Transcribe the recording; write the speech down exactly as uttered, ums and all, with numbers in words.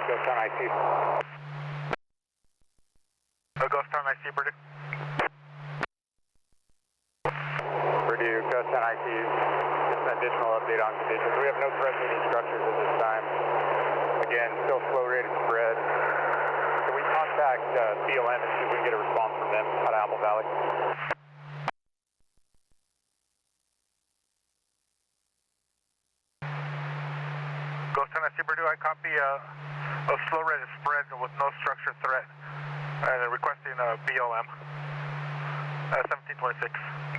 Ghost Town I C. Uh, Ghost Town I C, Purdue. Purdue, Ghost Town I C. Just an additional update on conditions. We have no threat-meeting structures at this time. Again, still slow rate of spread. Can we contact uh, B L M and see if we can get a response from them out of Apple Valley? Ghost Town I C, Purdue, I copy uh, a slow rate of spread with no structure threat and requesting a B L M. Uh, seventeen twenty-six.